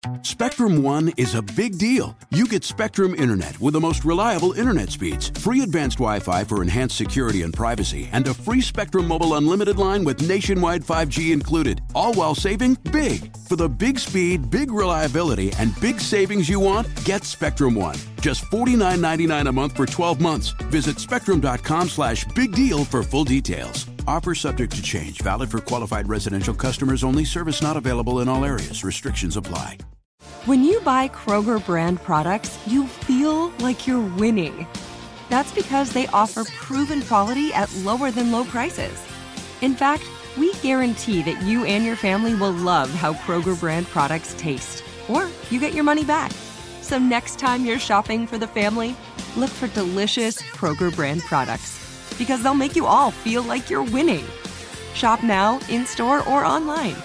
Spectrum One is a big deal. You get Spectrum Internet with the most reliable internet speeds, free advanced Wi-Fi for enhanced security and privacy, and a free Spectrum Mobile Unlimited line with nationwide 5G included, all while saving big. For the big speed, big reliability, and big savings you want, get Spectrum One. Just $49.99 a month for 12 months. Visit spectrum.com/big deal for full details. Offer subject to change. Valid for qualified residential customers only. Service not available in all areas. Restrictions apply. When you buy Kroger brand products, you feel like you're winning. That's because they offer proven quality at lower than low prices. In fact, we guarantee that you and your family will love how Kroger brand products taste, or you get your money back. So next time you're shopping for the family, look for delicious Kroger brand products, because they'll make you all feel like you're winning. Shop now, in-store, or online.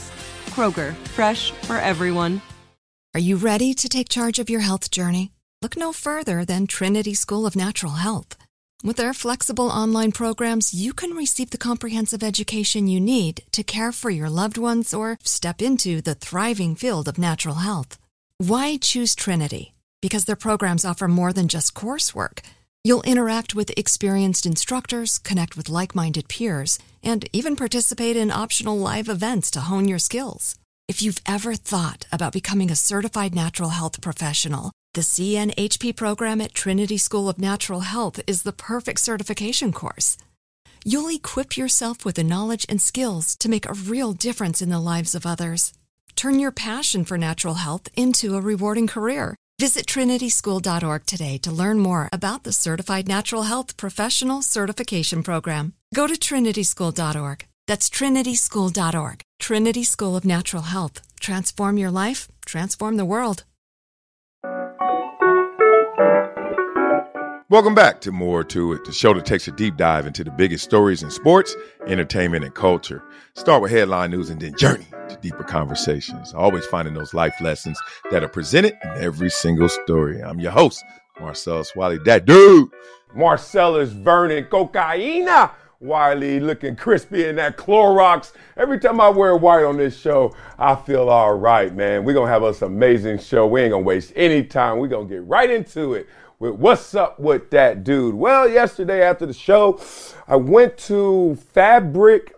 Kroger, fresh for everyone. Are you ready to take charge of your health journey? Look no further than Trinity School of Natural Health. With their flexible online programs, you can receive the comprehensive education you need to care for your loved ones or step into the thriving field of natural health. Why choose Trinity? Because their programs offer more than just coursework. You'll interact with experienced instructors, connect with like-minded peers, and even participate in optional live events to hone your skills. If you've ever thought about becoming a certified natural health professional, the CNHP program at Trinity School of Natural Health is the perfect certification course. You'll equip yourself with the knowledge and skills to make a real difference in the lives of others. Turn your passion for natural health into a rewarding career. Visit trinityschool.org today to learn more about the Certified Natural Health Professional Certification Program. Go to trinityschool.org. That's trinityschool.org. Trinity School of Natural Health. Transform your life, transform the world. Welcome back to More to It, the show that takes a deep dive into the biggest stories in sports, entertainment, and culture. Start with headline news and then journey to deeper conversations. Always finding those life lessons that are presented in every single story. I'm your host, Marcellus Wiley. That dude, Marcellus Vernon Cocaina. Wiley looking crispy in that Clorox. Every time I wear white on this show, I feel all right, man. We're going to have us an amazing show. We ain't going to waste any time. We're going to get right into it with what's up with that dude. Well, yesterday after the show, I went to Fabric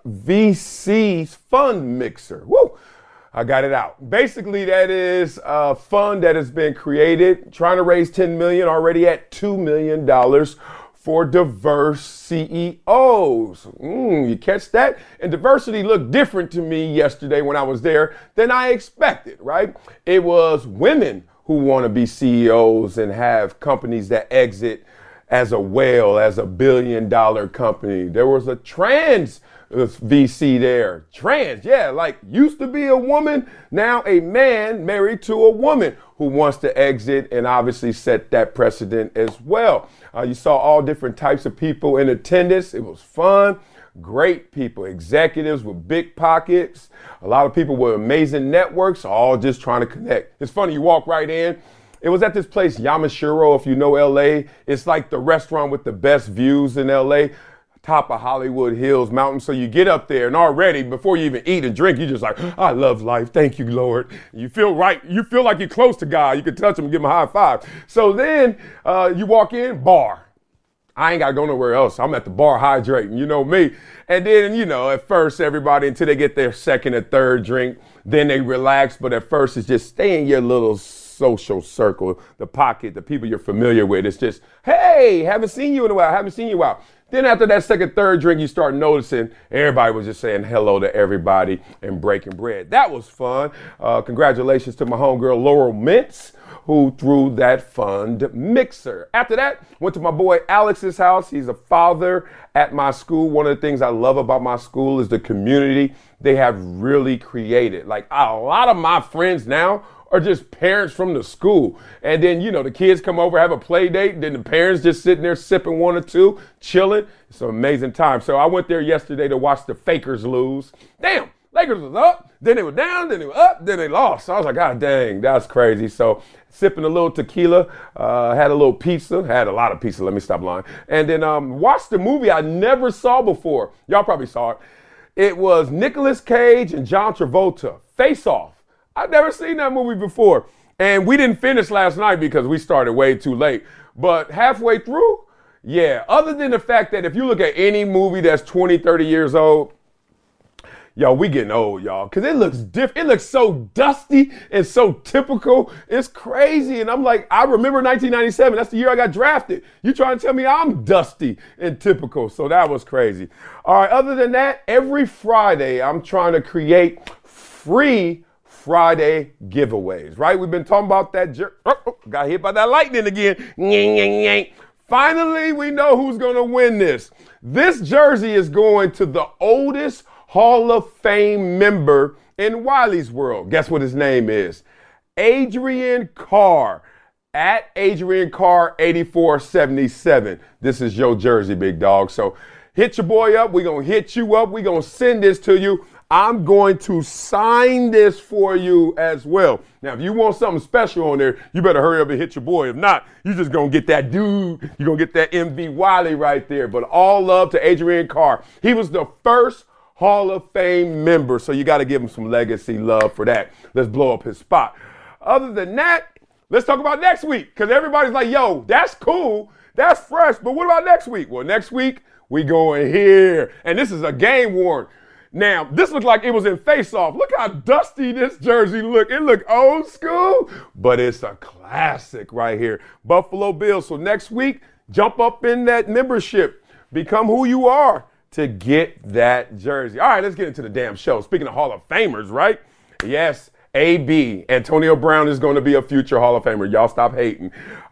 VC's fund mixer. Woo! I got it out. Basically, that is a fund that has been created, trying to raise $10 million, already at $2 million for diverse CEOs. You catch that? And diversity looked different to me yesterday when I was there than I expected, right? It was women who want to be CEOs and have companies that exit as a whale, as a billion-dollar company. There was a trans VC there. Trans, yeah, like used to be a woman, now a man married to a woman who wants to exit and obviously set that precedent as well. You saw all different types of people in attendance. It was fun. Great people, executives with big pockets, a lot of people with amazing networks, all just trying to connect. It's funny, you walk right in. It was at this place, Yamashiro, if you know LA. It's like the restaurant with the best views in LA, top of Hollywood Hills Mountain. So you get up there and already, before you even eat and drink, you're just like, I love life. Thank you, Lord. You feel right. You feel like you're close to God. You can touch him and give him a high five. So then you walk in, bar. I ain't got to go nowhere else. I'm at the bar hydrating, you know me. And then, at first everybody, until they get their second or third drink, then they relax. But at first it's just stay in your little social circle, the pocket, the people you're familiar with. It's just, hey, haven't seen you in a while. Then after that second, third drink, you start noticing everybody was just saying hello to everybody and breaking bread. That was fun. Congratulations to my homegirl, Laurel Mintz, who threw that fund mixer. After that, went to my boy Alex's house. He's a father at my school. One of the things I love about my school is the community they have really created. Like a lot of my friends now are just parents from the school. And then, the kids come over, have a play date. Then the parents just sitting there sipping one or two, chilling. It's an amazing time. So I went there yesterday to watch the Fakers lose. Damn. Lakers was up, then they were down, then they were up, then they lost. So I was like, God dang, that's crazy. So sipping a little tequila, had a little pizza, had a lot of pizza, let me stop lying. And then watched the movie I never saw before. Y'all probably saw it. It was Nicolas Cage and John Travolta, Face Off. I've never seen that movie before. And we didn't finish last night because we started way too late. But halfway through, yeah, other than the fact that if you look at any movie that's 20, 30 years old, yo, we getting old, y'all, because it looks different. It looks so dusty and so typical. It's crazy. And I'm like, I remember 1997. That's the year I got drafted. You trying to tell me I'm dusty and typical. So that was crazy. All right, other than that, every Friday, I'm trying to create free Friday giveaways, right? We've been talking about that. Got hit by that lightning again. Finally, we know who's going to win this. This jersey is going to the oldest Hall of Fame member in Wiley's World. Guess what his name is? Adrian Carr. At Adrian Carr 8477. This is your jersey, big dog. So hit your boy up. We're going to hit you up. We're going to send this to you. I'm going to sign this for you as well. Now, if you want something special on there, you better hurry up and hit your boy. If not, you're just going to get that dude. You're going to get that MV Wiley right there. But all love to Adrian Carr. He was the first Hall of Fame member, so you got to give him some legacy love for that. Let's blow up his spot. Other than that, let's talk about next week, because everybody's like, yo, that's cool. That's fresh. But what about next week? Well, next week, we going here. And this is a game worn. Now, this looked like it was in face-off. Look how dusty this jersey look. It looked old school, but it's a classic right here. Buffalo Bills. So next week, jump up in that membership. Become who you are to get that jersey. All right, let's get into the damn show. Speaking of Hall of Famers, right? Yes, AB, Antonio Brown, is going to be a future Hall of Famer. Y'all stop hating.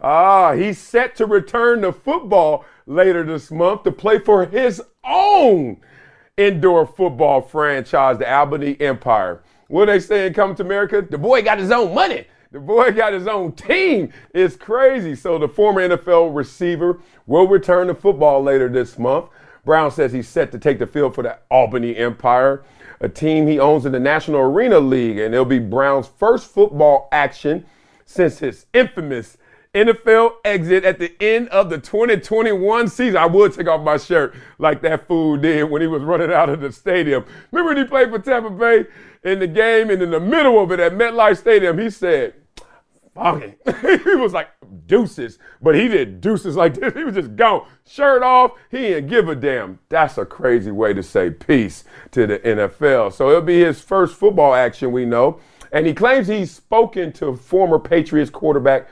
He's set to return to football later this month to play for his own indoor football franchise, the Albany Empire. What are they saying coming to America? The boy got his own money. The boy got his own team. It's crazy. So the former NFL receiver will return to football later this month. Brown says he's set to take the field for the Albany Empire, a team he owns in the National Arena League, and it'll be Brown's first football action since his infamous NFL exit at the end of the 2021 season. I would take off my shirt like that fool did when he was running out of the stadium. Remember when he played for Tampa Bay in the game, and in the middle of it at MetLife Stadium, he said, fuck it. He was like, deuces. But he did deuces like this. He was just gone. Shirt off. He didn't give a damn. That's a crazy way to say peace to the NFL. So it'll be his first football action, we know. And he claims he's spoken to former Patriots quarterback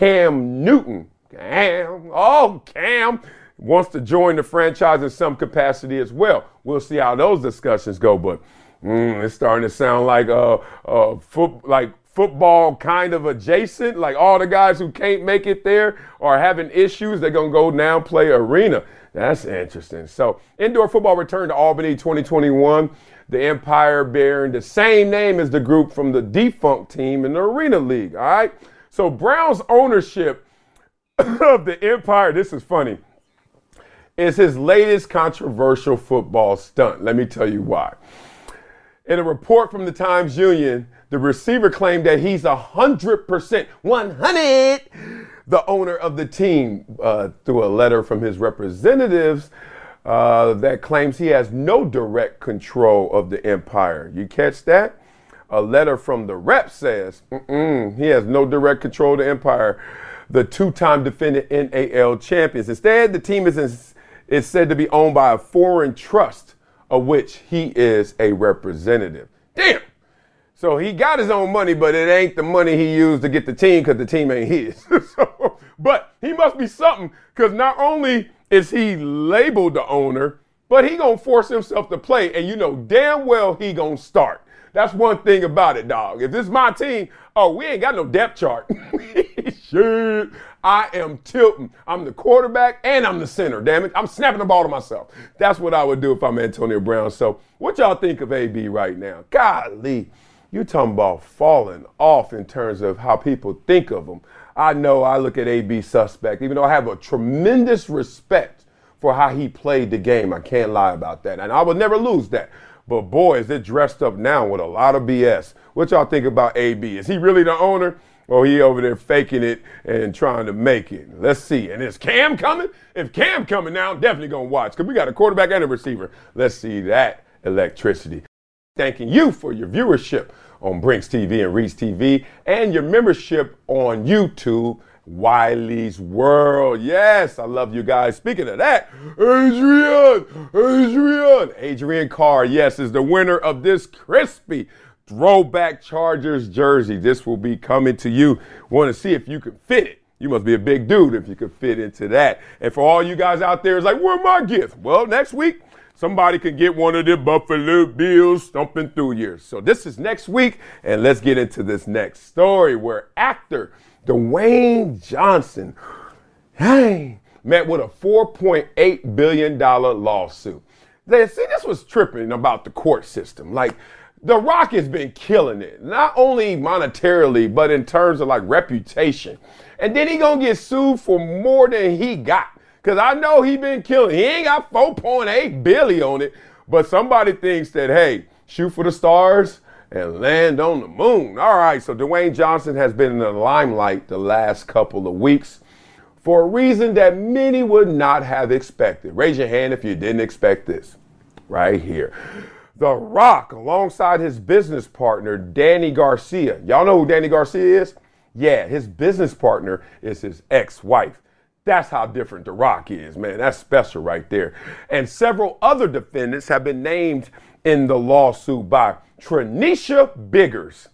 Cam Newton. Cam wants to join the franchise in some capacity as well. We'll see how those discussions go, but it's starting to sound like football kind of adjacent, like all the guys who can't make it there are having issues. They're going to go now play arena. That's interesting. So indoor football returned to Albany 2021. The Empire bearing the same name as the group from the defunct team in the Arena League. All right. So Brown's ownership of the Empire, this is funny, is his latest controversial football stunt. Let me tell you why. In a report from the Times-Union, the receiver claimed that he's 100%, 100, the owner of the team through a letter from his representatives that claims he has no direct control of the Empire. You catch that? A letter from the rep says he has no direct control of the Empire, the two-time defending NAL champions. Instead, the team is said to be owned by a foreign trust of which he is a representative. Damn. So he got his own money, but it ain't the money he used to get the team because the team ain't his. But he must be something, because not only is he labeled the owner, but he going to force himself to play, and you know damn well he going to start. That's one thing about it, dog. If this is my team, we ain't got no depth chart. Shit. I am tilting. I'm the quarterback and I'm the center, damn it. I'm snapping the ball to myself. That's what I would do if I'm Antonio Brown. So what y'all think of AB right now? Golly, you talking about falling off in terms of how people think of him. I know I look at AB suspect, even though I have a tremendous respect for how he played the game. I can't lie about that. And I will never lose that. But boy, is it dressed up now with a lot of BS. What y'all think about AB? Is he really the owner? Or he over there faking it and trying to make it? Let's see. And is Cam coming? If Cam coming now, I'm definitely going to watch, because we got a quarterback and a receiver. Let's see that electricity. Thanking you for your viewership on Brinks TV and Reach TV, and your membership on YouTube, Wiley's World. Yes, I love you guys. Speaking of that, Adrian Carr, yes, is the winner of this crispy throwback Chargers jersey. This will be coming to you. Want to see if you can fit it. You must be a big dude if you could fit into that. And for all you guys out there, it's like, where's my gift? Well, next week, somebody can get one of the Buffalo Bills stomping through yours. So this is next week, and let's get into this next story where actor Dwayne Johnson met with a $4.8 billion lawsuit. See, this was tripping about the court system. Like, The Rock has been killing it, not only monetarily, but in terms of like reputation. And then he gonna get sued for more than he got. Cause I know he been killing. He ain't got 4.8 billion on it, but somebody thinks that, hey, shoot for the stars and land on the moon. All right, so Dwayne Johnson has been in the limelight the last couple of weeks for a reason that many would not have expected. Raise your hand if you didn't expect this. Right here. The Rock, alongside his business partner, Danny Garcia. Y'all know who Danny Garcia is? Yeah, his business partner is his ex-wife. That's how different The Rock is, man. That's special right there. And several other defendants have been named in the lawsuit by Tranisha Biggers.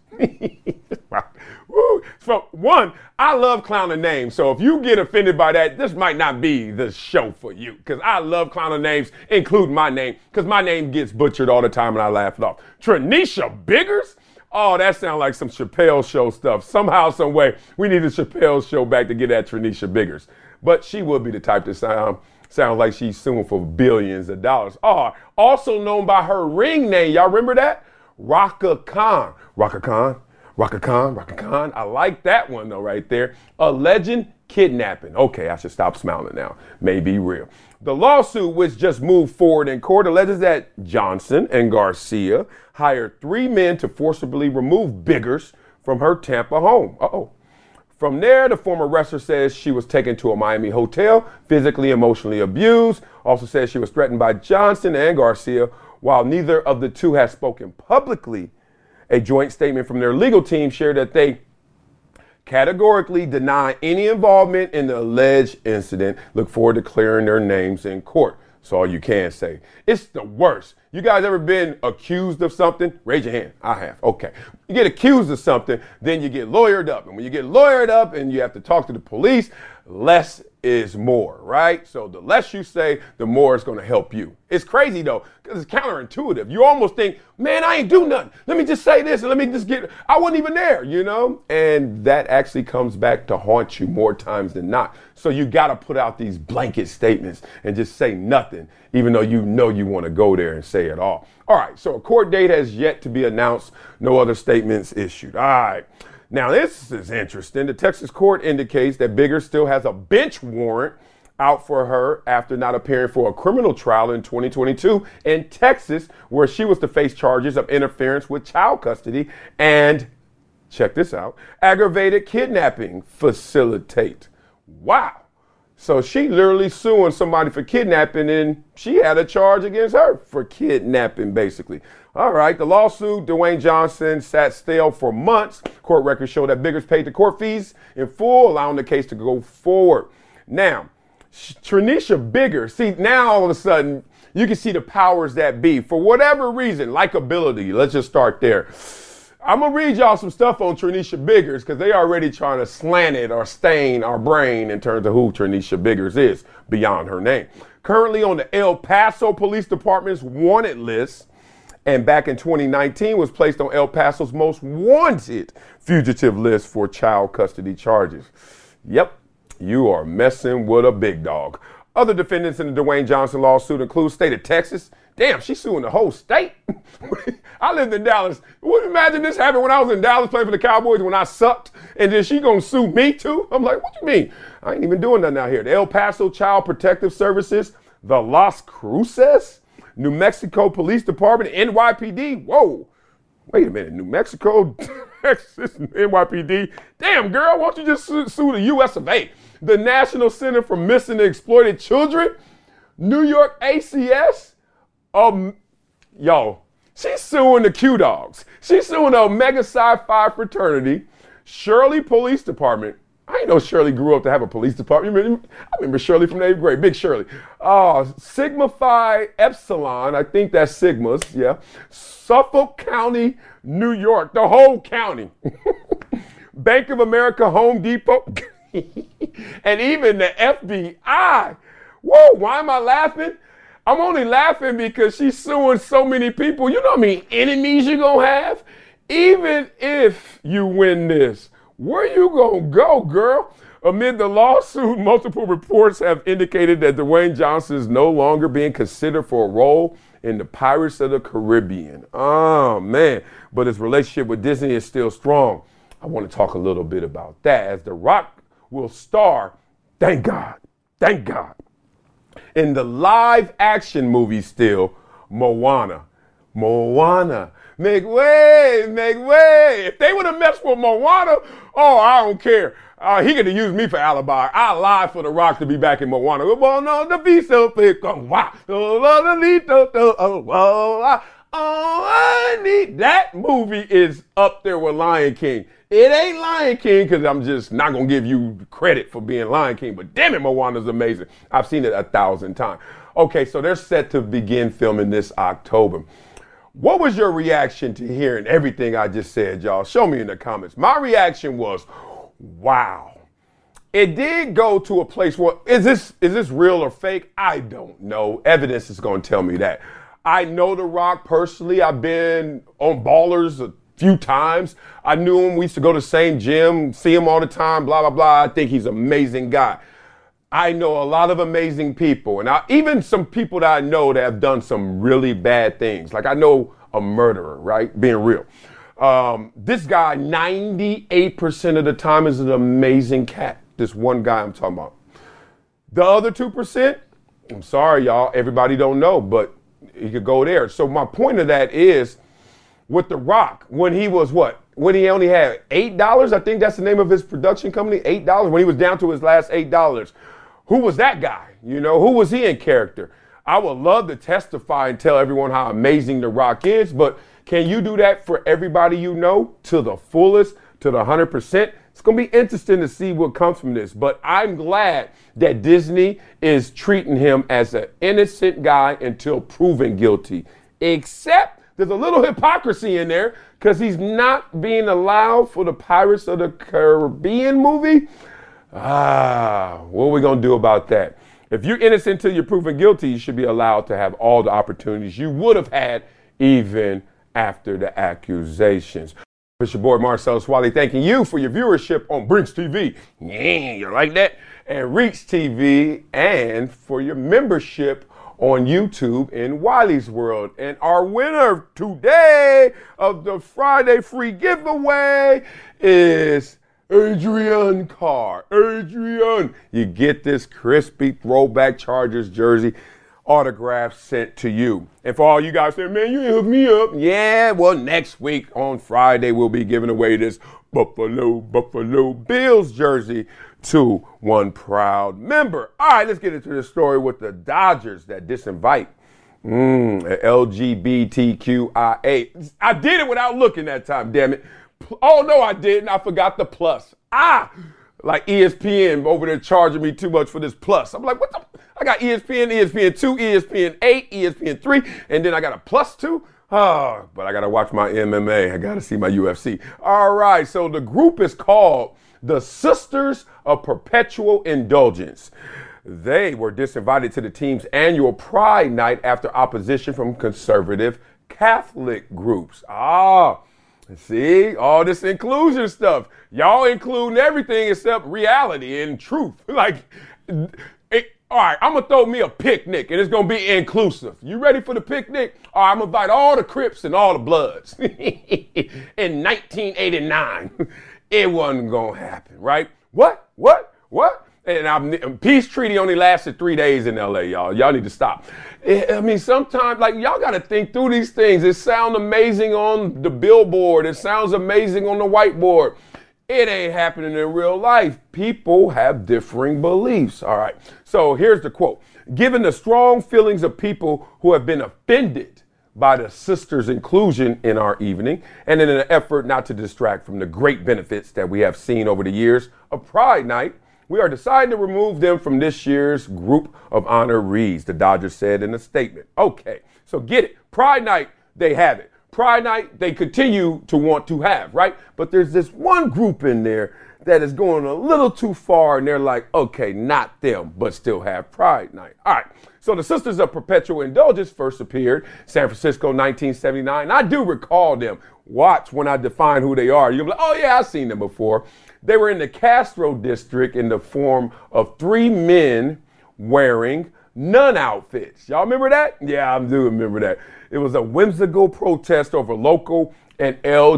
So one, I love clowning names. So if you get offended by that, this might not be the show for you. Because I love clowning names, including my name. Because my name gets butchered all the time and I laugh it off. Tranisha Biggers? Oh, that sounds like some Chappelle Show stuff. Somehow, some way, we need the Chappelle Show back to get at Tranisha Biggers. But she would be the type to sound like she's suing for billions of dollars. Oh, also known by her ring name. Y'all remember that? Raka Khan. Raka Khan. Raka Khan. Raka Khan. I like that one, though, right there. Alleged kidnapping. Okay, I should stop smiling now. May be real. The lawsuit, which just moved forward in court, alleges that Johnson and Garcia hired 3 men to forcibly remove Biggers from her Tampa home. Uh-oh. From there, the former wrestler says she was taken to a Miami hotel, physically, emotionally abused. Also says she was threatened by Johnson and Garcia. While neither of the two has spoken publicly, a joint statement from their legal team shared that they categorically deny any involvement in the alleged incident. Look forward to clearing their names in court. That's all you can say. It's the worst. You guys ever been accused of something? Raise your hand. I have. Okay. You get accused of something, then you get lawyered up. And when you get lawyered up and you have to talk to the police, less is more, right? So the less you say, the more it's going to help you. It's crazy, though, because it's counterintuitive. You almost think, man, I ain't do nothing. Let me just say this and let me just I wasn't even there, you know? And that actually comes back to haunt you more times than not. So you got to put out these blanket statements and just say nothing, even though you know you want to go there and say it all. All right, so a court date has yet to be announced. No other statements issued. All right. Now, this is interesting. The Texas court indicates that Biggers still has a bench warrant out for her after not appearing for a criminal trial in 2022 in Texas, where she was to face charges of interference with child custody and, check this out, aggravated kidnapping facilitate. Wow. So she literally suing somebody for kidnapping, and she had a charge against her for kidnapping, basically. All right, the lawsuit, Dwayne Johnson sat stale for months. Court records show that Biggers paid the court fees in full, allowing the case to go forward. Now, Tranisha Biggers, see, now all of a sudden, you can see the powers that be. For whatever reason, likability, let's just start there. I'm going to read y'all some stuff on Tranisha Biggers because they already trying to slant it or stain our brain in terms of who Tranisha Biggers is beyond her name. Currently on the El Paso Police Department's wanted list, and back in 2019 was placed on El Paso's most wanted fugitive list for child custody charges. Yep, you are messing with a big dog. Other defendants in the Dwayne Johnson lawsuit include state of Texas. Damn, she's suing the whole state. I lived in Dallas. Would you imagine this happened when I was in Dallas playing for the Cowboys when I sucked? And then she gonna sue me too? I'm like, what you mean? I ain't even doing nothing out here. The El Paso Child Protective Services, the Las Cruces, New Mexico Police Department, NYPD. Whoa, wait a minute, New Mexico, Texas, NYPD. Damn, girl, why don't you just sue the US of A? The National Center for Missing and Exploited Children, New York ACS. Yo, She's suing the Q-Dogs. She's suing the Omega Psi Phi fraternity, Shirley Police Department. I didn't know Shirley grew up to have a police department. I remember Shirley from the 8th grade, big Shirley. Sigma Phi Epsilon, I think that's Sigmas, yeah. Suffolk County, New York, the whole county. Bank of America, Home Depot, and even the FBI. Whoa, why am I laughing? I'm only laughing because she's suing so many people. You know how many enemies you're going to have? Even if you win this, where you going to go, girl? Amid the lawsuit, multiple reports have indicated that Dwayne Johnson is no longer being considered for a role in the Pirates of the Caribbean. Oh, man. But his relationship with Disney is still strong. I want to talk a little bit about that, as The Rock will star, thank God, in the live action movie still, Moana. Moana. Make way, make way. If they would have messed with Moana, oh, I don't care. He could have used me for alibi. I lied for The Rock to be back in Moana. That movie is up there with Lion King. It ain't Lion King because I'm just not going to give you credit for being Lion King, but damn it, Moana's amazing. I've seen it 1,000 times. Okay, so they're set to begin filming this October. What was your reaction to hearing everything I just said, y'all? Show me in the comments. My reaction was, wow. It did go to a place where, is this real or fake? I don't know. Evidence is going to tell me that. I know The Rock personally. I've been on Ballers a few times. I knew him. We used to go to the same gym, see him all the time, blah, blah, blah. I think he's an amazing guy. I know a lot of amazing people, and even some people that I know that have done some really bad things. Like I know a murderer, right? Being real. This guy, 98% of the time, is an amazing cat. This one guy I'm talking about. The other 2%, I'm sorry, y'all. Everybody don't know, but you could go there. So my point of that is, with The Rock, when he was what? When he only had $8, I think that's the name of his production company, $8, when he was down to his last $8. Who was that guy? You know, who was he in character? I would love to testify and tell everyone how amazing The Rock is, but can you do that for everybody you know to the fullest, to the 100%? It's going to be interesting to see what comes from this, but I'm glad that Disney is treating him as an innocent guy until proven guilty, except there's a little hypocrisy in there because he's not being allowed for the Pirates of the Caribbean movie. What are we going to do about that? If you're innocent until you're proven guilty, you should be allowed to have all the opportunities you would have had even after the accusations. It's your boy Marcel Swally thanking you for your viewership on Brinks TV. Yeah, you like that? And Reach TV, and for your membership on YouTube in Wiley's World. And our winner today of the Friday free giveaway is Adrian Carr. Adrian, you get this crispy throwback Chargers jersey autograph sent to you. And for all you guys saying, man, you ain't hook me up. Yeah, well, next week on Friday, we'll be giving away this Buffalo Bills jersey to one proud member. All right, let's get into the story with the Dodgers that disinvite LGBTQIA. I did it without looking that time, damn it. Oh, no, I didn't. I forgot the plus. Like ESPN over there charging me too much for this plus. I'm like, what the? I got ESPN, ESPN2, ESPN8, ESPN3, and then I got a plus 2. Oh, but I got to watch my MMA. I got to see my UFC. All right, so the group is called the Sisters of Perpetual Indulgence. They were disinvited to the team's annual Pride Night after opposition from conservative Catholic groups. See, all this inclusion stuff. Y'all including everything except reality and truth. Like, all right, I'm going to throw me a picnic, and it's going to be inclusive. You ready for the picnic? All right, I'm going to invite all the Crips and all the Bloods. In 1989, it wasn't going to happen, right? What? And peace treaty only lasted 3 days in L.A., y'all. Y'all need to stop. I mean, sometimes, like, y'all got to think through these things. It sounds amazing on the billboard. It sounds amazing on the whiteboard. It ain't happening in real life. People have differing beliefs. All right. So here's the quote. Given the strong feelings of people who have been offended by the sisters' inclusion in our evening, and in an effort not to distract from the great benefits that we have seen over the years of Pride Night, we are deciding to remove them from this year's group of honorees, the Dodgers said in a statement. Okay, so get it. Pride Night, they have it. Pride Night, they continue to want to have, right? But there's this one group in there that is going a little too far, and they're like, okay, not them, but still have Pride Night. All right, so the Sisters of Perpetual Indulgence first appeared San Francisco, 1979. I do recall them. Watch when I define who they are. You'll be like, oh yeah, I've seen them before. They were in the Castro district in the form of 3 men wearing nun outfits. Y'all remember that? Yeah, I do remember that. It was a whimsical protest over local and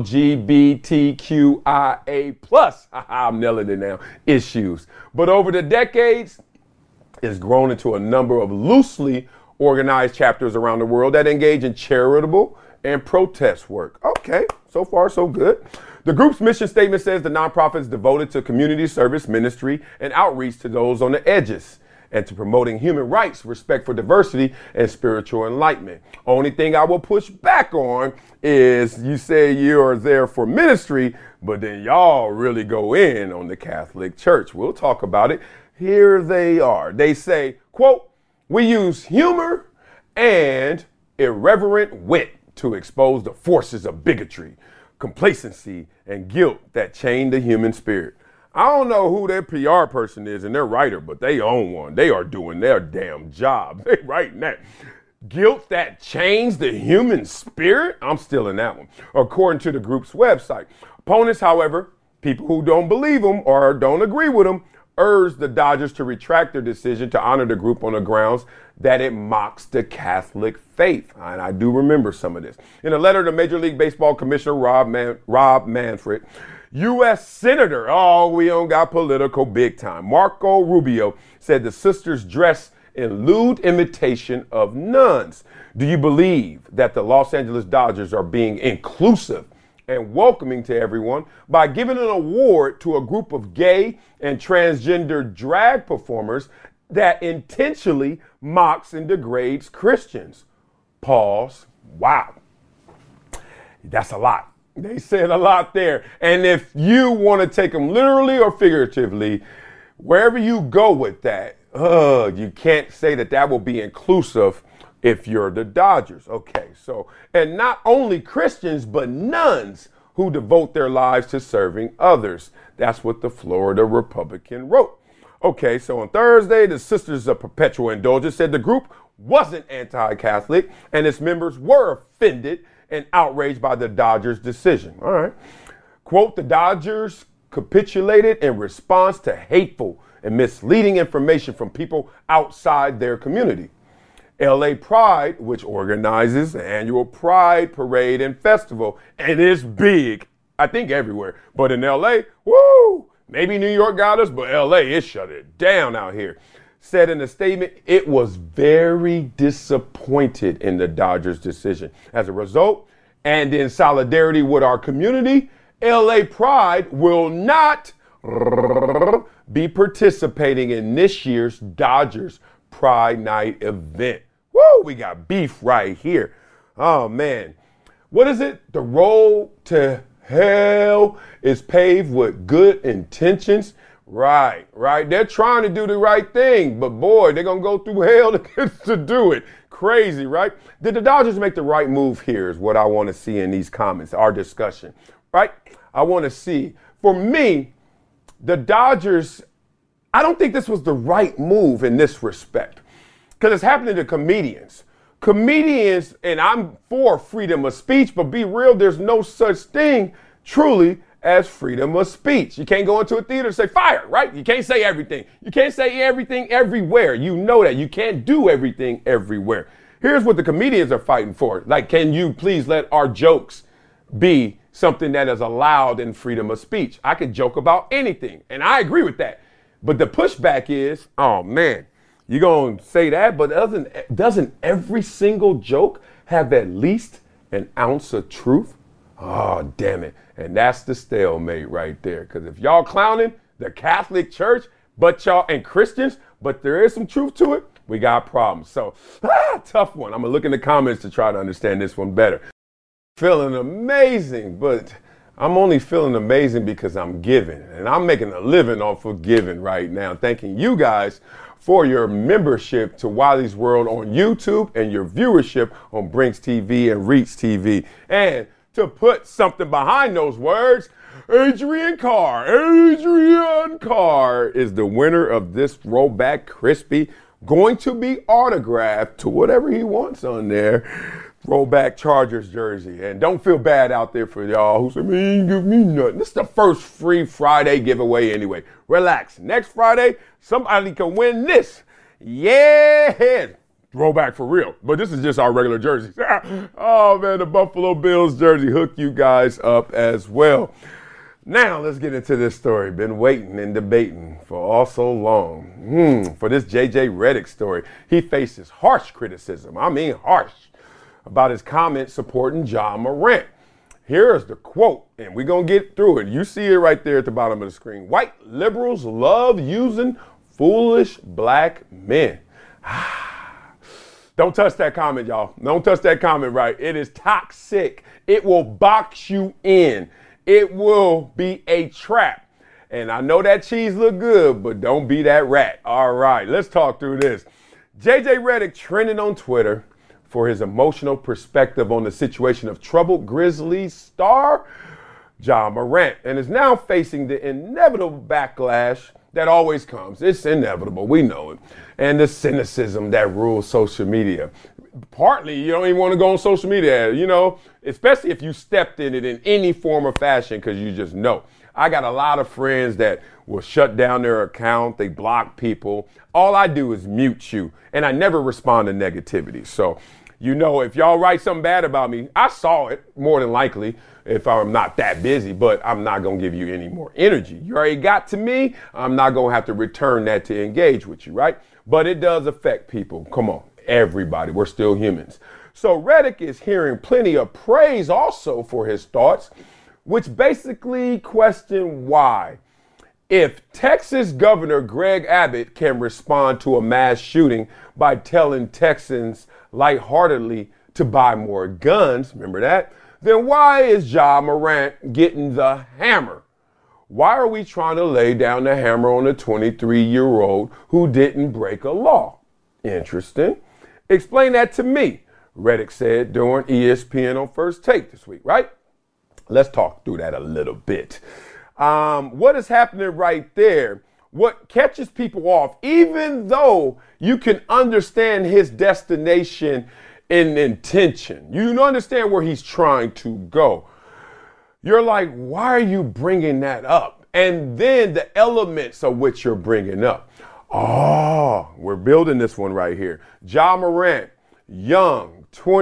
LGBTQIA plus, I'm nailing it now, issues. But over the decades, it's grown into a number of loosely organized chapters around the world that engage in charitable and protest work. Okay, so far so good. The group's mission statement says the nonprofit is devoted to community service, ministry, and outreach to those on the edges, and to promoting human rights, respect for diversity, and spiritual enlightenment. Only thing I will push back on is you say you are there for ministry, but then y'all really go in on the Catholic Church. We'll talk about it. Here they are. They say, quote, we use humor and irreverent wit to expose the forces of bigotry, complacency, and guilt that chain the human spirit. I don't know who their PR person is and their writer, but they own one. They are doing their damn job. They writing that. Guilt that chains the human spirit? I'm still in that one, according to the group's website. Opponents, however, people who don't believe them or don't agree with them, urged the Dodgers to retract their decision to honor the group on the grounds that it mocks the Catholic faith. And I do remember some of this. In a letter to Major League Baseball Commissioner Rob Manfred, U.S. Senator, oh, we don't got political big time, Marco Rubio, said the sisters dress in lewd imitation of nuns. Do you believe that the Los Angeles Dodgers are being inclusive and welcoming to everyone by giving an award to a group of gay and transgender drag performers that intentionally mocks and degrades Christians? Pause. Wow. That's a lot. They said a lot there. And if you want to take them literally or figuratively, wherever you go with that, you can't say that that will be inclusive if you're the Dodgers. Okay, so, and not only Christians, but nuns who devote their lives to serving others. That's what the Florida Republican wrote. Okay, so on Thursday, the Sisters of Perpetual Indulgence said the group wasn't anti-Catholic and its members were offended and outraged by the Dodgers' decision. All right. Quote, the Dodgers capitulated in response to hateful and misleading information from people outside their community. LA Pride, which organizes the annual Pride Parade and Festival, and is big, I think everywhere, but in LA, woo, maybe New York got us, but LA, it shut it down out here, said in a statement it was very disappointed in the Dodgers' decision. As a result, and in solidarity with our community, LA Pride will not be participating in this year's Dodgers Pride Night event. Woo, we got beef right here. Oh, man. What is it? The road to hell is paved with good intentions. Right. They're trying to do the right thing, but boy, they're going to go through hell to do it. Crazy, right? Did the Dodgers make the right move here is what I want to see in these comments, our discussion, right? I want to see. For me, the Dodgers, I don't think this was the right move in this respect because it's happening to comedians. Comedians, and I'm for freedom of speech, but be real, there's no such thing truly as freedom of speech. You can't go into a theater and say fire, right? You can't say everything. You can't say everything everywhere. You know that. You can't do everything everywhere. Here's what the comedians are fighting for. Like, can you please let our jokes be something that is allowed in freedom of speech? I could joke about anything, and I agree with that. But the pushback is, oh man, you're going to say that, but doesn't every single joke have at least an ounce of truth? Oh, damn it. And that's the stalemate right there. Because if y'all clowning the Catholic Church, but y'all and Christians, but there is some truth to it, we got problems. So, tough one. I'm going to look in the comments to try to understand this one better. Feeling amazing, but I'm only feeling amazing because I'm giving. And I'm making a living off of giving right now. Thanking you guys for your membership to Wiley's World on YouTube and your viewership on Brinks TV and Reach TV. And to put something behind those words, Adrian Carr is the winner of this throwback crispy, going to be autographed to whatever he wants on there. Throwback Chargers jersey. And don't feel bad out there for y'all who say, man, you ain't give me nothing. This is the first free Friday giveaway anyway. Relax. Next Friday, somebody can win this. Yeah. Throwback for real. But this is just our regular jerseys. Oh, man, the Buffalo Bills jersey hooked you guys up as well. Now, let's get into this story. Been waiting and debating for all so long. For this J.J. Redick story, he faces harsh criticism. I mean harsh. About his comments supporting Ja Morant. Here's the quote, and we're going to get through it. You see it right there at the bottom of the screen. White liberals love using foolish black men. Don't touch that comment, y'all. Don't touch that comment, right? It is toxic. It will box you in. It will be a trap. And I know that cheese look good, but don't be that rat. All right, let's talk through this. J.J. Redick trending on Twitter for his emotional perspective on the situation of troubled Grizzlies star Ja Morant, and is now facing the inevitable backlash that always comes. It's inevitable, we know it, and the cynicism that rules social media. Partly, you don't even want to go on social media, you know, especially if you stepped in it in any form or fashion, because you just know. I got a lot of friends that will shut down their account. They block people. All I do is mute you, and I never respond to negativity. So, you know, if y'all write something bad about me, I saw it more than likely if I'm not that busy, but I'm not going to give you any more energy. You already got to me. I'm not going to have to return that to engage with you, right? But it does affect people. Come on, everybody. We're still humans. So Redick is hearing plenty of praise also for his thoughts, which basically question why. If Texas Governor Greg Abbott can respond to a mass shooting by telling Texans lightheartedly to buy more guns, remember that, then why is Ja Morant getting the hammer? Why are we trying to lay down the hammer on a 23-year-old who didn't break a law? Interesting. Explain that to me, Redick said during ESPN on First Take this week, right? Let's talk through that a little bit. What is happening right there? What catches people off, even though you can understand his destination and intention, you understand where he's trying to go. You're like, why are you bringing that up? And then the elements of which you're bringing up. Oh, we're building this one right here. Ja Morant, young,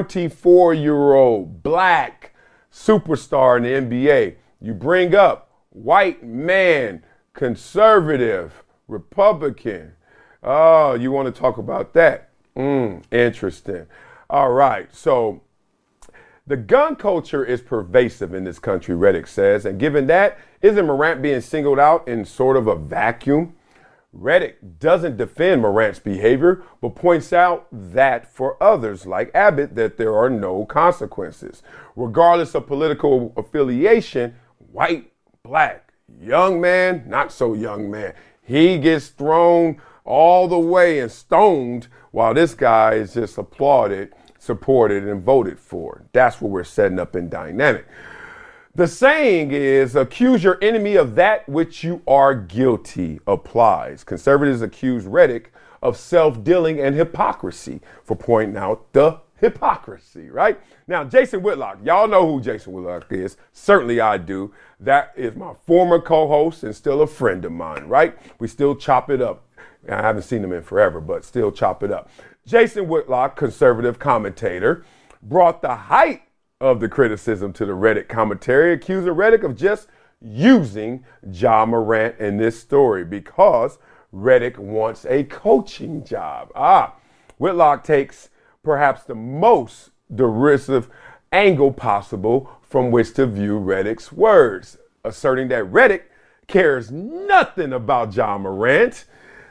24-year-old, black superstar in the NBA. You bring up white man, conservative, Republican. Oh, you want to talk about that? Interesting. All right. So the gun culture is pervasive in this country, Redick says. And given that, isn't Morant being singled out in sort of a vacuum? Redick doesn't defend Morant's behavior, but points out that for others like Abbott, that there are no consequences. Regardless of political affiliation, white, black, young man, not so young man, he gets thrown all the way and stoned while this guy is just applauded, supported, and voted for. That's what we're setting up in dynamic. The saying is, accuse your enemy of that which you are guilty applies. Conservatives accuse Redick of self-dealing and hypocrisy for pointing out the hypocrisy, right? Now, Jason Whitlock, y'all know who Jason Whitlock is. Certainly I do. That is my former co-host and still a friend of mine, right? We still chop it up. I haven't seen him in forever, but still chop it up. Jason Whitlock, conservative commentator, brought the height of the criticism to the Redick commentary, accusing Redick of just using Ja Morant in this story because Redick wants a coaching job. Whitlock takes perhaps the most derisive angle possible from which to view Redick's words, asserting that Redick cares nothing about Ja Morant,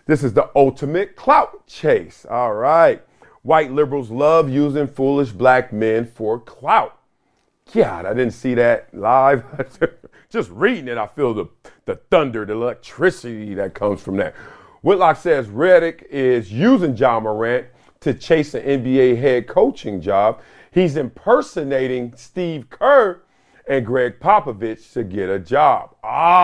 This is the ultimate clout chase. All right. White liberals love using foolish black men for clout. God, I didn't see that live. Just reading it, I feel the thunder, the electricity that comes from that. Whitlock says Redick is using Ja Morant to chase an NBA head coaching job. He's impersonating Steve Kerr and Greg Popovich to get a job.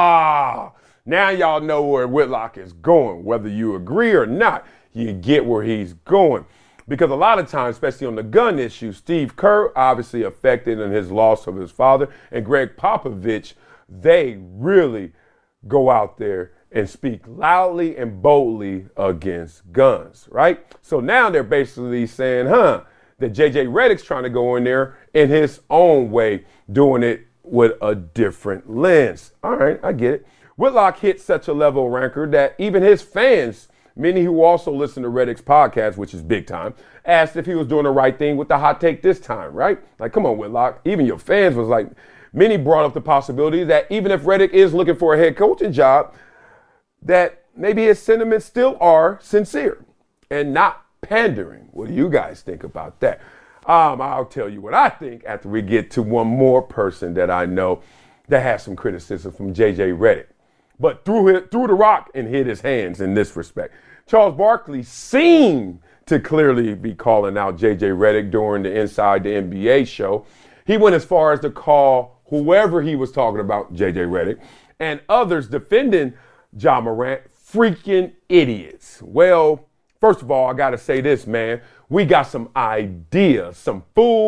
Now y'all know where Whitlock is going. Whether you agree or not, you get where he's going. Because a lot of times, especially on the gun issue, Steve Kerr obviously affected in his loss of his father, and Greg Popovich, they really go out there and speak loudly and boldly against guns, right? So now they're basically saying, that J.J. Redick's trying to go in there in his own way, doing it with a different lens. All right, I get it. Whitlock hit such a level ranker that even his fans, many who also listen to Redick's podcast, which is big time, asked if he was doing the right thing with the hot take this time, right? Like, come on, Whitlock. Even your fans was like, many brought up the possibility that even if Redick is looking for a head coaching job, that maybe his sentiments still are sincere and not pandering. What do you guys think about that? I'll tell you what I think after we get to one more person that I know that has some criticism from J.J. Redick, but threw the rock and hit his hands in this respect. Charles Barkley seemed to clearly be calling out J.J. Redick during the Inside the NBA show. He went as far as to call whoever he was talking about, J.J. Redick, and others defending Ja Morant freaking idiots. Well, first of all, I got to say this, man. We got some ideas, some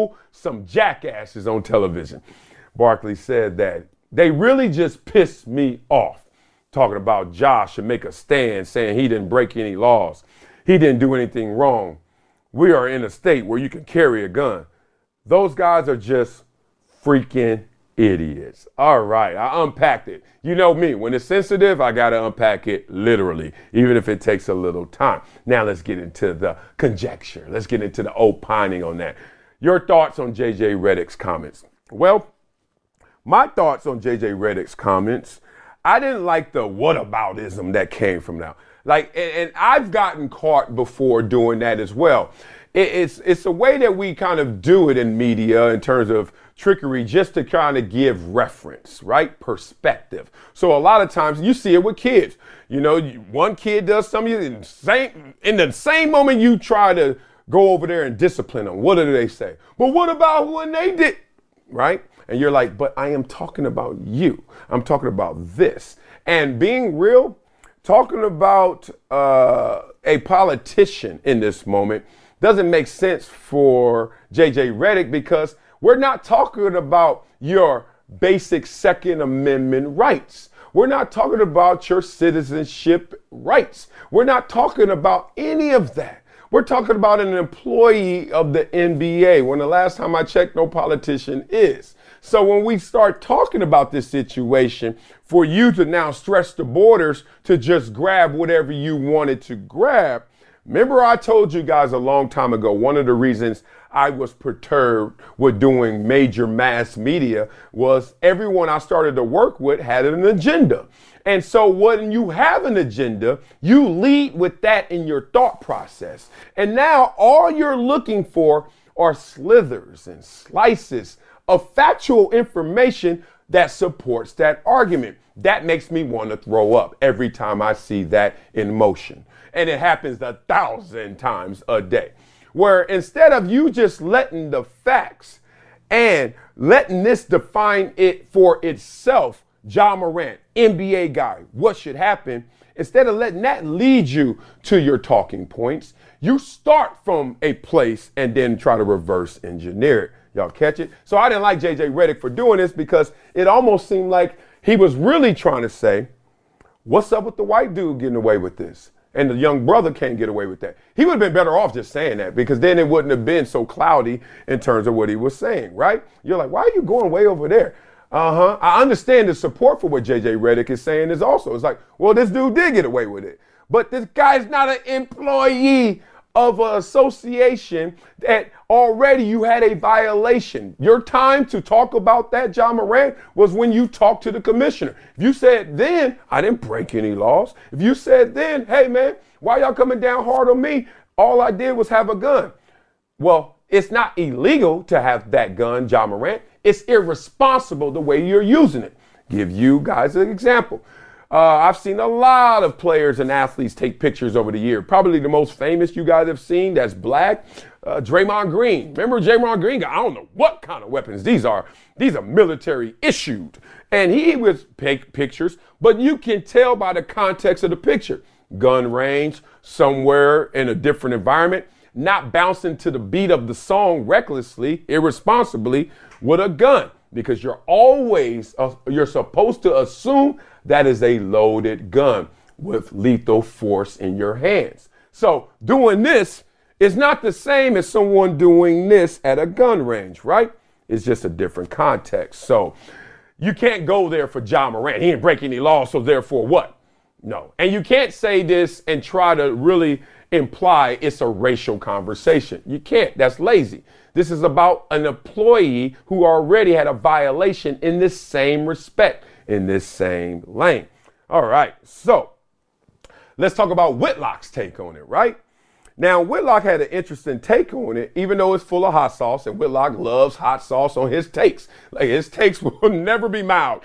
jackasses on television. Barkley said that they really just pissed me off, talking about Ja should make a stand, saying he didn't break any laws. He didn't do anything wrong. We are in a state where you can carry a gun. Those guys are just freaking idiots. All right, I unpacked it. You know me, when it's sensitive, I got to unpack it literally, even if it takes a little time. Now let's get into the conjecture. Let's get into the opining on that. Your thoughts on J.J. Redick's comments? Well, my thoughts on J.J. Redick's comments, I didn't like the whataboutism that came from that. Like, and I've gotten caught before doing that as well. It's a way that we kind of do it in media in terms of trickery, just to kind of give reference, right? Perspective. So a lot of times you see it with kids. You know, one kid does something in the same moment you try to go over there and discipline them. What do they say? But what about when they did, right? And you're like, but I am talking about you. I'm talking about this. And being real, talking about a politician in this moment doesn't make sense for J.J. Redick, because we're not talking about your basic Second Amendment rights. We're not talking about your citizenship rights. We're not talking about any of that. We're talking about an employee of the NBA, when the last time I checked, no politician is. So when we start talking about this situation, for you to now stretch the borders to just grab whatever you wanted to grab, remember I told you guys a long time ago, one of the reasons I was perturbed with doing major mass media was everyone I started to work with had an agenda. And so when you have an agenda, you lead with that in your thought process. And now all you're looking for are slithers and slices of factual information that supports that argument. That makes me want to throw up every time I see that in motion. And it happens 1,000 times a day. Where instead of you just letting the facts and letting this define it for itself, Ja Morant, NBA guy, what should happen, instead of letting that lead you to your talking points, you start from a place and then try to reverse engineer it. Y'all catch it? So I didn't like J.J. Redick for doing this, because it almost seemed like he was really trying to say, what's up with the white dude getting away with this? And the young brother can't get away with that. He would have been better off just saying that, because then it wouldn't have been so cloudy in terms of what he was saying, right? You're like, why are you going way over there? I understand the support for what J.J. Redick is saying is also, it's like, well, this dude did get away with it. But this guy's not an employee of an association that already you had a violation. Your time to talk about that, Ja Morant, was when you talked to the commissioner. If you said then, I didn't break any laws. If you said then, hey man, why y'all coming down hard on me? All I did was have a gun. Well, it's not illegal to have that gun, Ja Morant. It's irresponsible the way you're using it. Give you guys an example. I've seen a lot of players and athletes take pictures over the year. Probably the most famous you guys have seen that's black, Draymond Green. Remember Draymond Green? I don't know what kind of weapons these are. These are military issued. And he was take pictures, but you can tell by the context of the picture. Gun range, somewhere in a different environment, not bouncing to the beat of the song recklessly, irresponsibly with a gun. Because you're always, you're supposed to assume that is a loaded gun with lethal force in your hands. So doing this is not the same as someone doing this at a gun range, right? It's just a different context. So you can't go there for Ja Morant. He didn't break any laws, so therefore what? No. And you can't say this and try to really imply it's a racial conversation. You can't. That's lazy. This is about an employee who already had a violation in this same respect, in this same lane. All right, so let's talk about Whitlock's take on it, right? Now, Whitlock had an interesting take on it, even though it's full of hot sauce, and Whitlock loves hot sauce on his takes. Like, his takes will never be mild.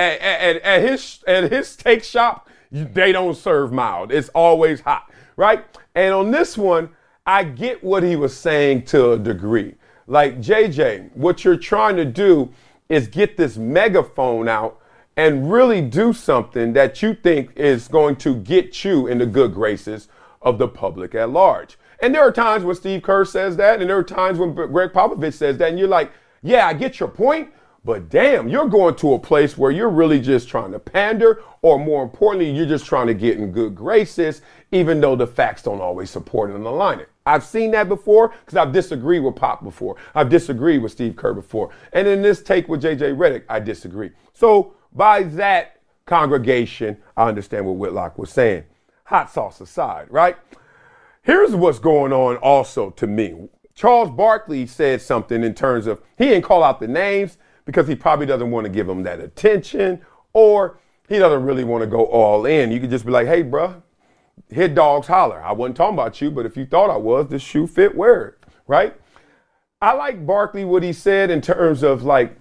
At his take shop, they don't serve mild. It's always hot, right? And on this one, I get what he was saying to a degree. Like, JJ, what you're trying to do is get this megaphone out and really do something that you think is going to get you in the good graces of the public at large. And there are times when Steve Kerr says that, and there are times when Greg Popovich says that, and you're like, yeah, I get your point, but damn, you're going to a place where you're really just trying to pander, or more importantly, you're just trying to get in good graces, even though the facts don't always support and align it. I've seen that before because I've disagreed with Pop before. I've disagreed with Steve Kerr before. And in this take with JJ Redick, I disagree. So by that congregation, I understand what Whitlock was saying. Hot sauce aside, right? Here's what's going on also to me. Charles Barkley said something in terms of, he didn't call out the names because he probably doesn't want to give them that attention, or he doesn't really want to go all in. You could just be like, hey, bruh, hit dogs holler. I wasn't talking about you, but if you thought I was, this shoe fit, wear it, right? I like Barkley, what he said in terms of like,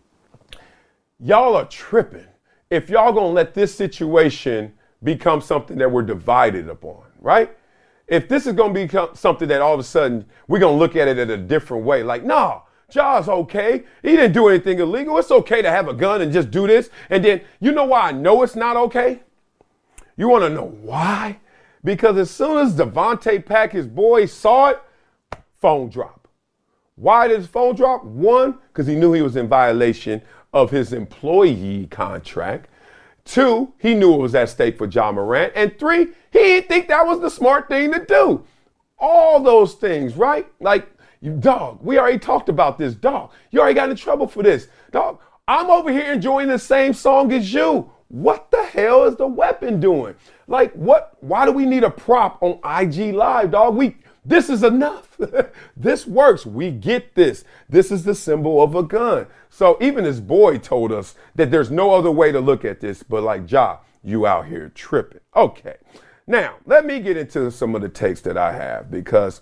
y'all are tripping if y'all gonna let this situation become something that we're divided upon, right? If this is gonna become something that all of a sudden we're gonna look at it in a different way, like, nah, Ja's okay. He didn't do anything illegal. It's okay to have a gun and just do this. And then, you know why I know it's not okay? You want to know why? Because as soon as Devontae Pack, his boys, saw it, phone drop. Why did his phone drop? One, because he knew he was in violation of his employee contract. Two, he knew it was at stake for Ja Morant. And three, he didn't think that was the smart thing to do. All those things, right? Like, you dog, we already talked about this, dog. You already got in trouble for this. Dog, I'm over here enjoying the same song as you. What the hell is the weapon doing? Like, what? Why do we need a prop on IG Live, dog? This is enough. This works. We get this. This is the symbol of a gun. So even his boy told us that there's no other way to look at this but like, Ja, you out here tripping. Okay. Now, let me get into some of the takes that I have, because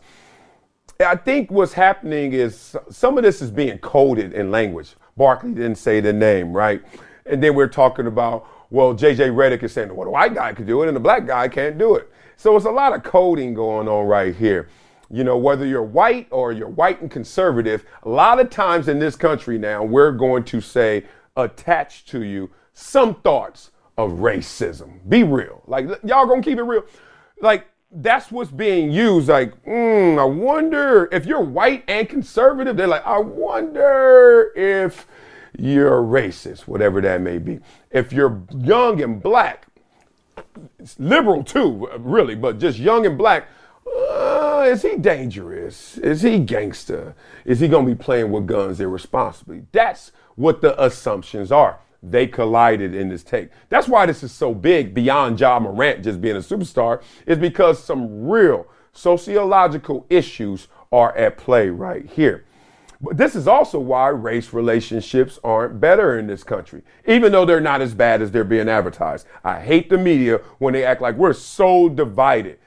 I think what's happening is some of this is being coded in language. Barkley didn't say the name, right? And then we're talking about, well, JJ Redick is saying, well, the white guy could do it and the black guy can't do it. So it's a lot of coding going on right here. You know, whether you're white or you're white and conservative, a lot of times in this country now, we're going to say, attach to you some thoughts of racism. Be real. Like, y'all gonna keep it real. Like, that's what's being used. Like, I wonder if you're white and conservative. They're like, I wonder if you're racist, whatever that may be. If you're young and black, liberal too, really, but just young and black, is he dangerous? Is he gangster? Is he going to be playing with guns irresponsibly? That's what the assumptions are. They collided in this take. That's why this is so big beyond Ja Morant just being a superstar, is because some real Sociological issues are at play right here. But this is also why race relationships aren't better in this country, even though they're not as bad as they're being advertised. I hate the media when they act like we're so divided.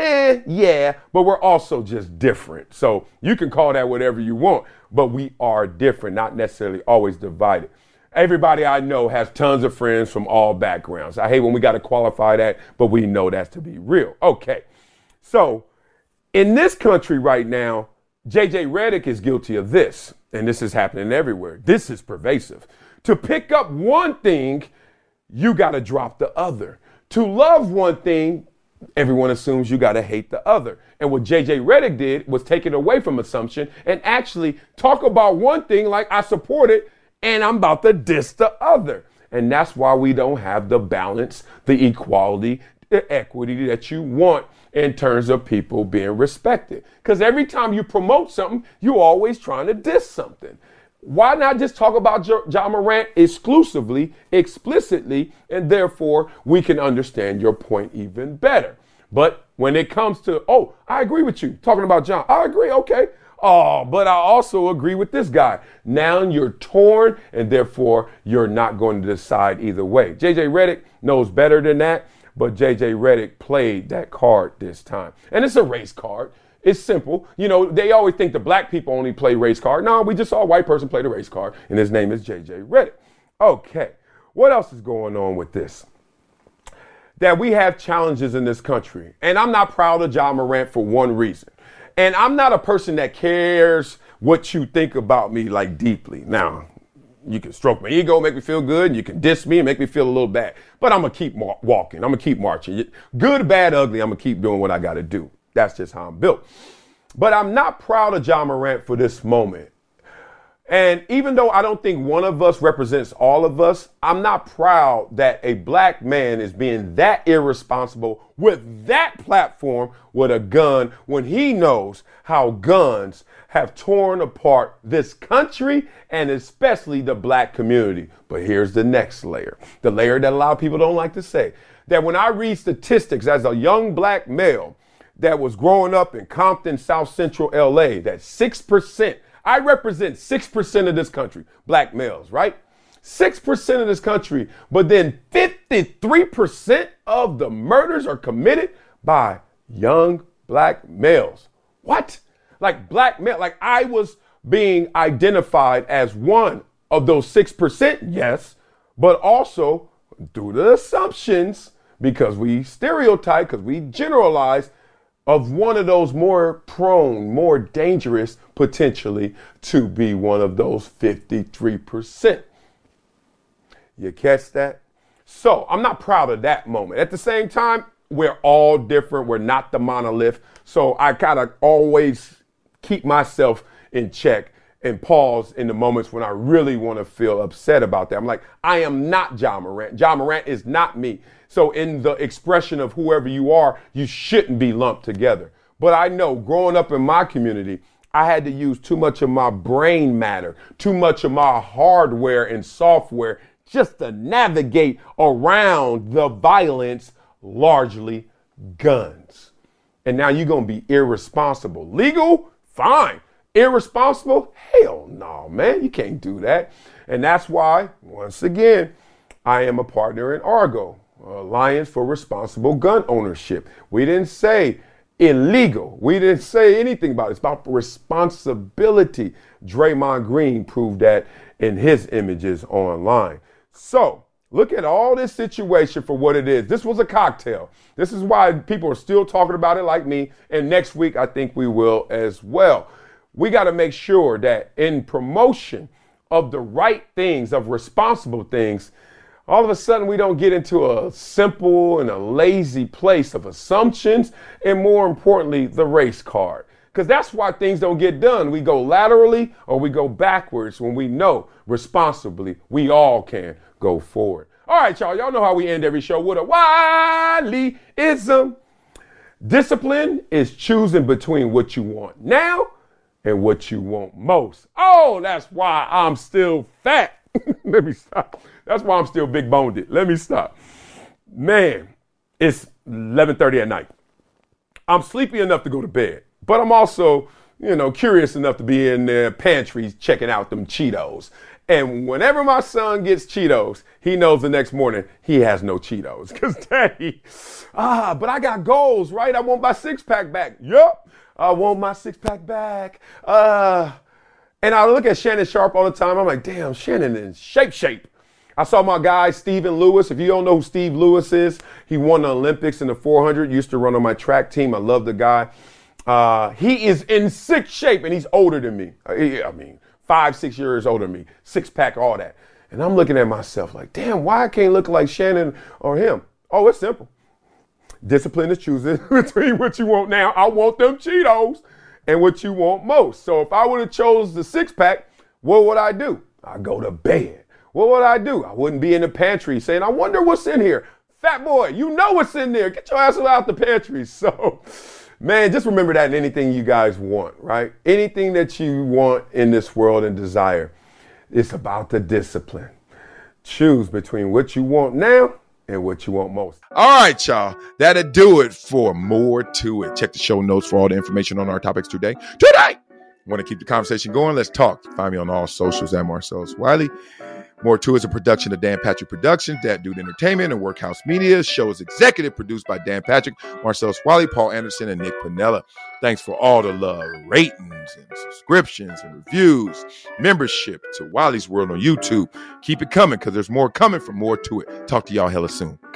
Yeah, but we're also just different. So you can call that whatever you want, but we are different, not necessarily always divided. Everybody I know has tons of friends from all backgrounds. I hate when we got to qualify that, but we know that's to be real. Okay, so in this country right now, JJ Redick is guilty of this, and this is happening everywhere. This is pervasive. To pick up one thing, you got to drop the other. To love one thing, everyone assumes you got to hate the other. And what JJ Redick did was take it away from assumption and actually talk about one thing like I support it and I'm about to diss the other. And that's why we don't have the balance, the equality, the equity that you want in terms of people being respected. Because every time you promote something, you're always trying to diss something. Why not just talk about Ja Morant exclusively, explicitly, and therefore we can understand your point even better. But when it comes to, oh, I agree with you, talking about John, I agree, okay. Oh, but I also agree with this guy. Now you're torn, and therefore you're not going to decide either way. JJ Redick knows better than that, but JJ Redick played that card this time. And it's a race card. It's simple. You know, they always think the black people only play race card. No, we just saw a white person play the race card, and his name is JJ Redick. Okay, what else is going on with this? That we have challenges in this country. And I'm not proud of Ja Morant for one reason. And I'm not a person that cares what you think about me like deeply. Now, you can stroke my ego, make me feel good, and you can diss me and make me feel a little bad. But I'm going to keep walking. I'm going to keep marching. Good, bad, ugly, I'm going to keep doing what I got to do. That's just how I'm built. But I'm not proud of Ja Morant for this moment. And even though I don't think one of us represents all of us, I'm not proud that a black man is being that irresponsible with that platform with a gun when he knows how guns have torn apart this country and especially the black community. But here's the next layer, the layer that a lot of people don't like to say, that when I read statistics as a young black male that was growing up in Compton, South Central LA, that 6%, I represent 6% of this country, black males, right? 6% of this country, but then 53% of the murders are committed by young black males. What? Like black male, like I was being identified as one of those 6%, yes, but also due to assumptions, because we stereotype, because we generalize, of one of those more prone, more dangerous, potentially, to be one of those 53%. You catch that? So I'm not proud of that moment. At the same time, we're all different. We're not the monolith. So I gotta always keep myself in check and pause in the moments when I really want to feel upset about that. I'm like, I am not Ja Morant. Ja Morant is not me. So in the expression of whoever you are, you shouldn't be lumped together. But I know growing up in my community, I had to use too much of my brain matter, too much of my hardware and software just to navigate around the violence, largely guns. And now you're going to be irresponsible. Legal? Fine. Irresponsible? Hell no, man. You can't do that. And that's why, once again, I am a partner in Argo, Alliance for Responsible Gun Ownership. We didn't say illegal. We didn't say anything about it. It's about responsibility. Draymond Green proved that in his images online. So look at all this situation for what it is. This was a cocktail. This is why people are still talking about it like me. And next week, I think we will as well. We got to make sure that in promotion of the right things, of responsible things, all of a sudden we don't get into a simple and a lazy place of assumptions and, more importantly, the race card. Because that's why things don't get done. We go laterally or we go backwards when we know responsibly we all can go forward. All right, y'all. Y'all know how we end every show with a Wiley-ism. Discipline is choosing between what you want now and what you want most. Oh, that's why I'm still fat. Let me stop. That's why I'm still big boned. Let me stop. Man, it's 11:30 at night. I'm sleepy enough to go to bed, but I'm also, curious enough to be in the pantry checking out them Cheetos. And whenever my son gets Cheetos, he knows the next morning he has no Cheetos. Because Daddy, but I got goals, right? I want my six-pack back. Yup, I want my six-pack back. And I look at Shannon Sharpe all the time. I'm like, damn, Shannon in shape. I saw my guy, Stephen Lewis. If you don't know who Steve Lewis is, he won the Olympics in the 400, used to run on my track team. I love the guy. He is in sick shape, and he's older than me. 5-6 years older than me, six-pack, all that. And I'm looking at myself like, damn, why I can't look like Shannon or him? Oh, it's simple. Discipline is choosing between what you want now. I want them Cheetos and what you want most. So if I would have chose the six-pack, what would I do? I'd go to bed. What would I do? I wouldn't be in the pantry saying, I wonder what's in here. Fat boy, you know what's in there. Get your ass out the pantry. So, man, just remember that in anything you guys want, right? Anything that you want in this world and desire, it's about the discipline. Choose between what you want now and what you want most. All right, y'all. That'll do it for More To It. Check the show notes for all the information on our topics today. Want to keep the conversation going? Let's talk. Find me on all socials at Marcellus Wiley. More To It is a production of Dan Patrick Productions, Dat Dude Entertainment, and Workhouse Media. The show is executive produced by Dan Patrick, Marcellus Wiley, Paul Anderson, and Nick Pinella. Thanks for all the love, ratings, and subscriptions, and reviews, membership to Wiley's World on YouTube. Keep it coming, because there's more coming from More To It. Talk to y'all hella soon. Go.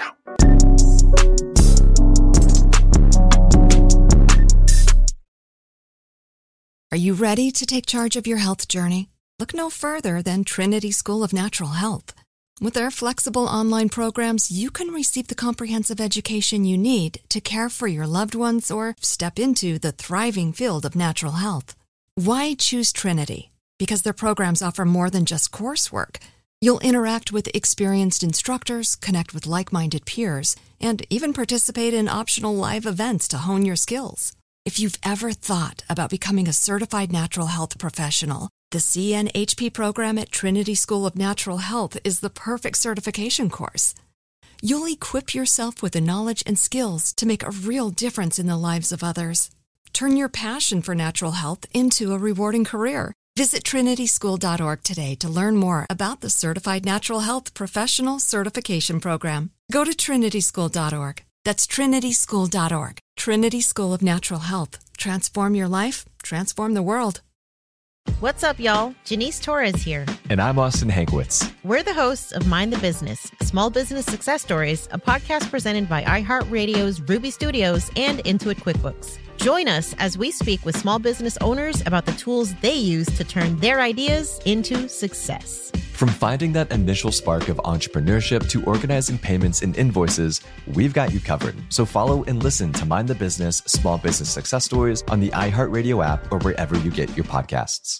Are you ready to take charge of your health journey? Look no further than Trinity School of Natural Health. With their flexible online programs, you can receive the comprehensive education you need to care for your loved ones or step into the thriving field of natural health. Why choose Trinity? Because their programs offer more than just coursework. You'll interact with experienced instructors, connect with like-minded peers, and even participate in optional live events to hone your skills. If you've ever thought about becoming a certified natural health professional, the CNHP program at Trinity School of Natural Health is the perfect certification course. You'll equip yourself with the knowledge and skills to make a real difference in the lives of others. Turn your passion for natural health into a rewarding career. Visit trinityschool.org today to learn more about the Certified Natural Health Professional Certification Program. Go to trinityschool.org. That's trinityschool.org. Trinity School of Natural Health. Transform your life, transform the world. What's up, y'all? Janice Torres here. And I'm Austin Hankwitz. We're the hosts of Mind the Business, Small Business Success Stories, a podcast presented by iHeartRadio's Ruby Studios and Intuit QuickBooks. Join us as we speak with small business owners about the tools they use to turn their ideas into success. From finding that initial spark of entrepreneurship to organizing payments and invoices, we've got you covered. So follow and listen to Mind the Business, Small Business Success Stories on the iHeartRadio app or wherever you get your podcasts.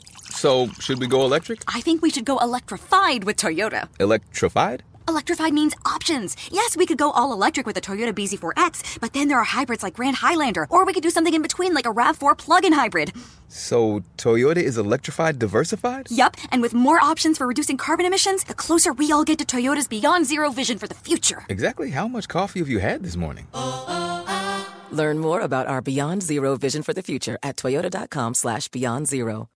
So, should we go electric? I think we should go electrified with Toyota. Electrified? Electrified means options. Yes, we could go all electric with the Toyota BZ4X, but then there are hybrids like Grand Highlander, or we could do something in between like a RAV4 plug-in hybrid. So, Toyota is electrified diversified? Yup, and with more options for reducing carbon emissions, the closer we all get to Toyota's Beyond Zero vision for the future. Exactly how much coffee have you had this morning? Learn more about our Beyond Zero vision for the future at toyota.com/beyond zero.